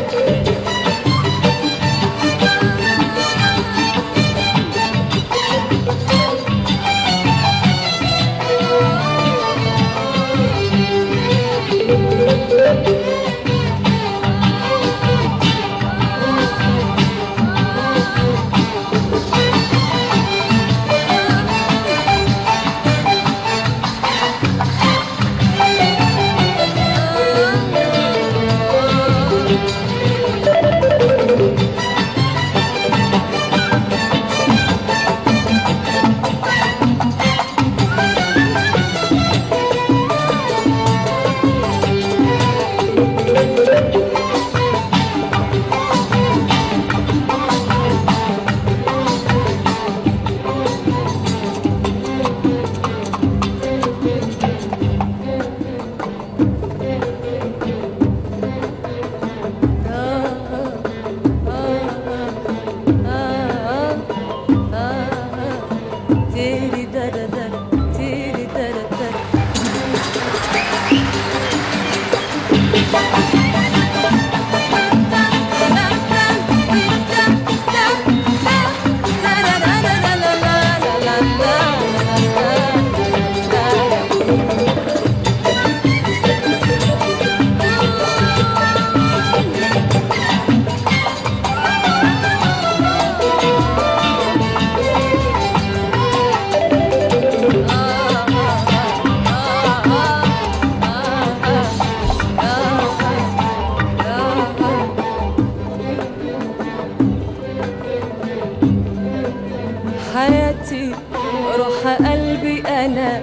حياتي روح قلبي أنا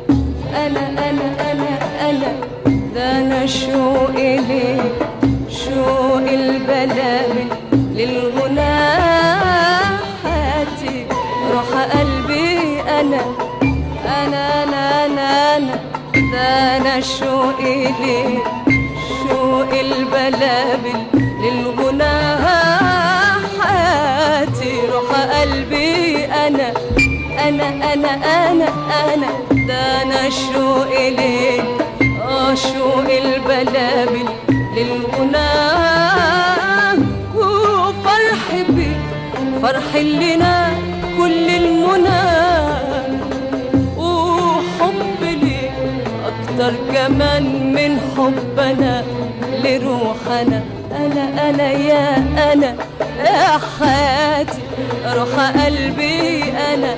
ده أنا شوقي ليه شوق البلابل للغنى. حياتي روح قلبي أنا ده أنا شوقي ليه شوق البلابل للغنى. حياتي روح قلبي أنا ده أنا شوقي ليه شوق البلابل للغنى. وفرح بي فرح لنا كل المنى، وحب لي أكتر كمان من حبنا لروحنا. أنا يا حياتي روح قلبي أنا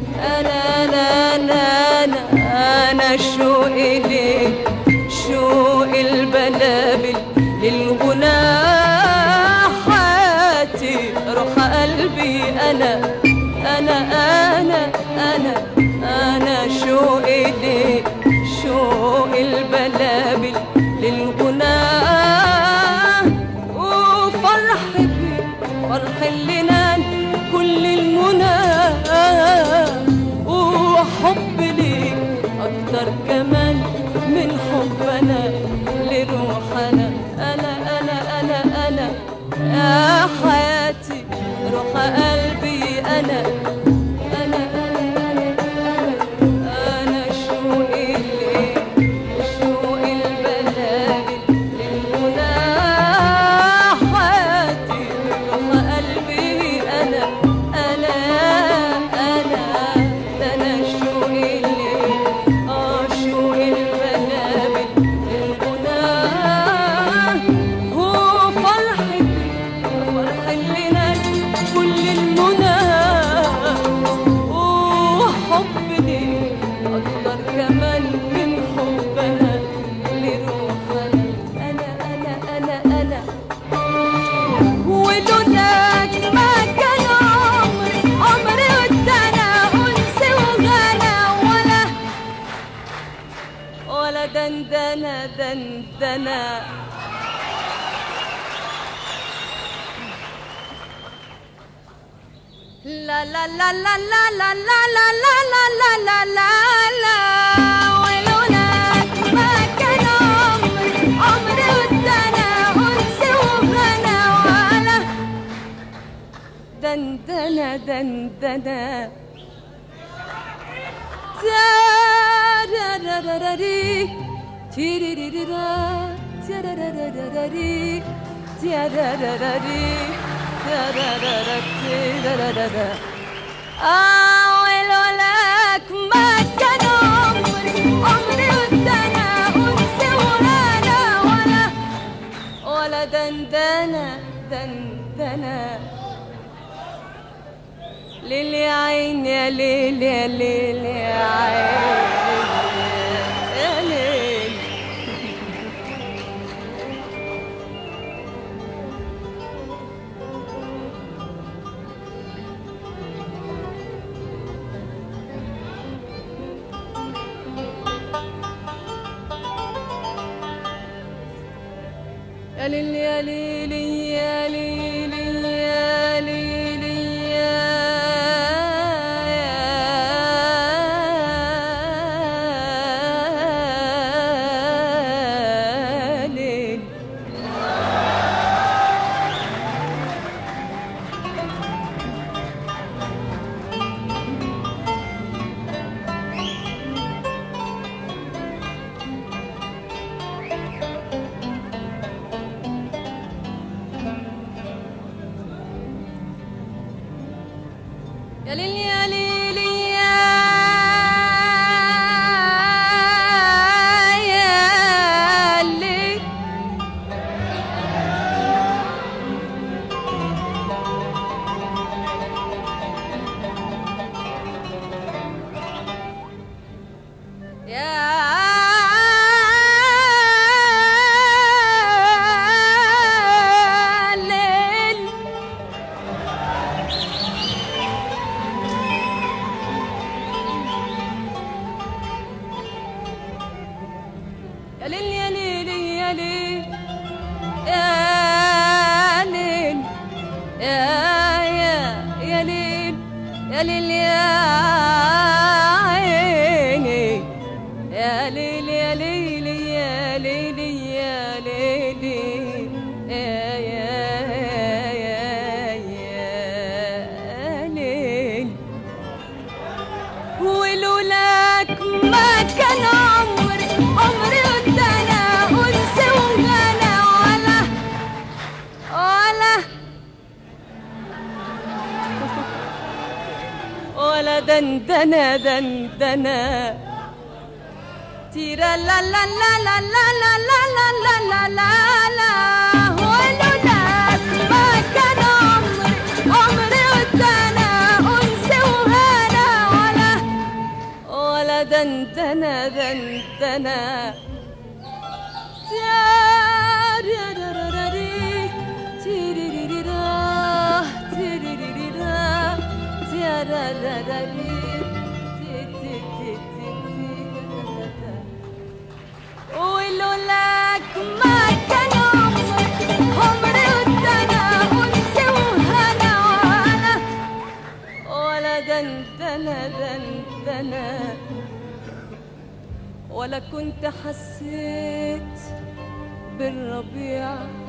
شوقي ليه شوق البلابل للغنى. حياتي روح قلبي أنا شوقي ليه شوق البلابل للغنى. وفرح بي فرح لنا كل المنى، وحب ليك أكتر كمان من حبنا لروحنا. أنا يا حياتي روح قلبي أنا شوقي ليه شوق البلابل للغنى. حياتي روح قلبي أنا شوقي ليه شوق البلابل للغنى. هو فرح لنا كل المنى، وحب ليه أكتر كمان من حبنا لروحنا. أنا ولولاك ما كان عمري ودنا أنس وغنى ولا دندنة. لا لا لا لا لا لا لا لا لا لا لا لا لا. ولولاك ما كان عمري ودنا أنس وغنى ولا دندنة. تاراراراري تيريريرا تاراراراري تيراراري تيرارارا ولولاك ما كان عمري والدنا أنس وهنا ولا دندنة دندنة ليل يا عين يا ليل يا ليل يا عين يا ليل يا ليل يا ليل يا ليل يا ليل يا ليل يا ليل يا ليل يا ليل يا ليل يا ليل يا ليل يا ليل يا ليل يا عيني يا ليل يا ليل يا ليل يا ليل يا ليل ولولاك ما كان عمري والدنا أنس وهنا ولا دندنة دندنة تيرا لا لا لا لا لا لا لا لا لا لا لا ولولاك ما كان عمري والدنا أنس وهنا ولا دندنة دندنة ولولاك ما كان عمري والدنا أنس وهنا ولا دندنة دندنة ولا كنت حسيت بالربيع